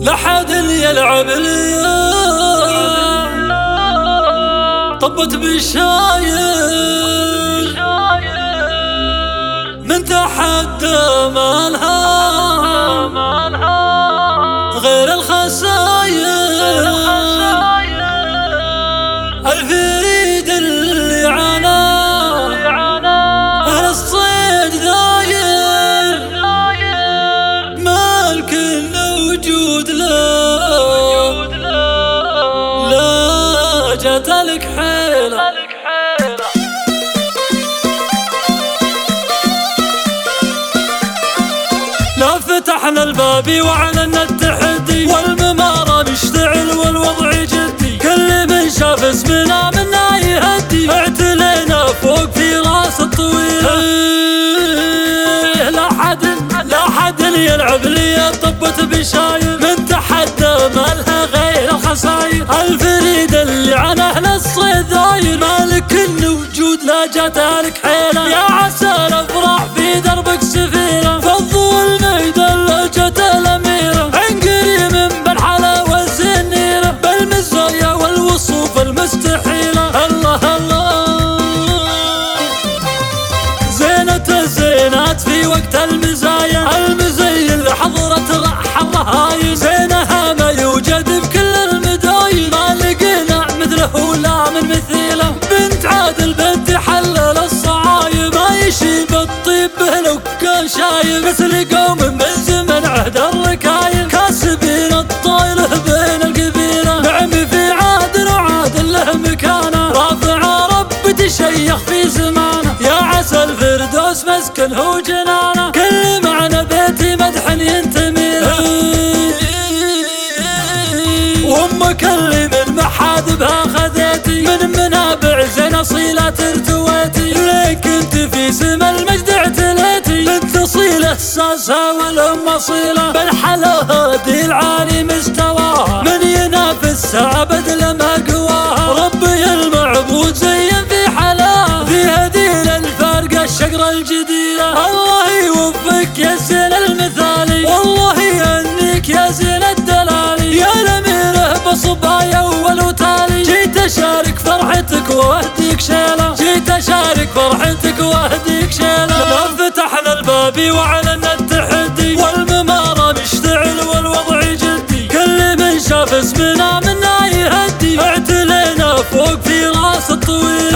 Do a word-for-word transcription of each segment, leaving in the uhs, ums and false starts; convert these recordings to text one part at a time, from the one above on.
لحد يلعب اليوم طبت بالشاير من تحدى مالها غير الخساير الفريد اللي عانى أهل الصيد ذاير ما الكل وجود له لا جات لك حيلة لا فتحنا الباب وعلنا التحدي والممارة نشتعل والوضع جدي كل من شاف اسمنا منا يهدي اعتلينا فوق في راس الطويل لا حد لا حد يلعب لي طبت بشاير من تحدى مالها غير الخساير الفريد اللي عن اهل الصيد ذاير مالك الوجود لا جاتلك حيلة يا عسى الافراح في دربك سفيرة فضوا الميدان لا جات الاميرة عنقري من بالحلا والزنيرة بالمزايا والوصوف المستحيلة الله الله زينة الزينات في وقت المزايا المزي اللي حضرت راح الرهاين زينها ما يوجد بكل المداين ما لقينا مثله ولا من مثيله بنت عادل بنت حلل الصعايب ما يشيب الطيب به لو كان شايب مثل قوم من زمن عهد الركايب كاسبين الطايله بين القبيله نعم في عادل وعادل له مكانه رافع رب تشيخ في زمانه يا عسى الفردوس مسكنه وجنانه كل معنى بيتي مدح ينتمي له وامك اللي من محاذبها خذيتي من منابع زين اصيلات ارتويتي ليك انت في سما المجد اعتليتي بنت اصيله الساسه والام اصيله بالحلا هادي العالي مستواها من ينافس ابد لما قواها ربي المعبود زين في حلاها في هديل الفارقه الشقره الجديده الله يوفقك يا زين المثالي والله يهنيك يا زين الدلالي يا الاميره بصبايا اول وتالي جيت اشارك فرحتك واهديك شيله جيت اشارك فرحتك واهديك شيله لا فتحنا الباب وعلنا التحدي والممارة نشتعل والوضع جدي كل من شاف اسمنا منا يهدي اعتلينا فوق في راس الطويل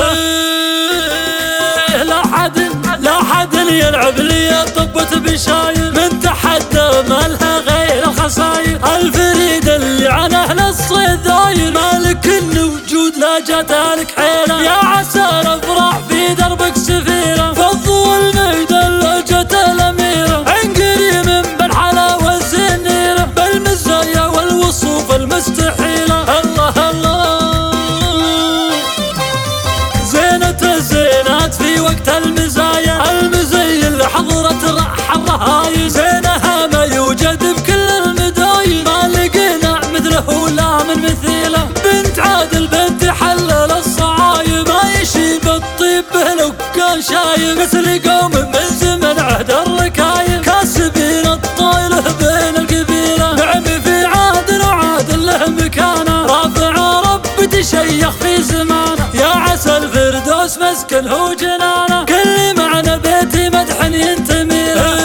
لا حد لا حد يلعب لي طبت بشاير من تحدى مالها غير الخساير الفريد اللي عن اهل الصيد ذاير مالك الوجود لا جاتلك حيلة يا عسى الافراح في دربك سفيرة فضوا الميدان لا جات الاميرة عنقري من بالحلا والزنيرة بالمزايا والوصوف المستحيلة الله الله زينة الزينات في وقت المزايا المزي اللي حضرت راح الرهاين زينها ما يوجد بكل المداين ما لقينا مثله ولا من مثيله بنت عادل بنت حلل الصعايب ما يشيب الطيب به لو كان شايب مثل قوم من زمن عهد الركايب كاسبين الطايله بين القبيله نعم في عادل وعادل له مكانه رافع رب تشيخ في زمانه يا عسى الفردوس مسكنه وجنانه كل معنى بيتي مدح ينتمي له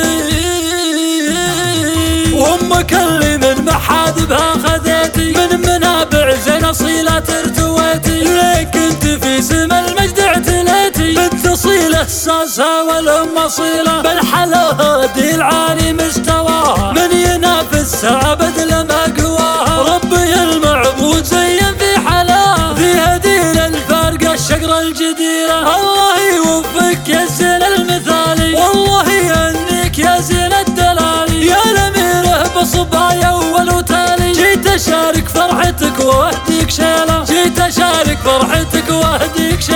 وامك اللي من محاذبها خذيتي من منابع زين اصيلات ارتويتي ليك انت في سما المجد اعتليتي بنت اصيله الساسه والام اصيله بالحلا هادي العالي مستواها من ينافس ابد لما قواها ربي المعبود زين في حلاها في هديل الفارقه الشقره الجديره الله يوفقك يا زين المثالي والله يهنيك يا زين الدلالي يا الاميره بصبايا اول وتالي جيت اشارك فرحتك واهديك شيله جيت اشارك فرحتك واهديك شيله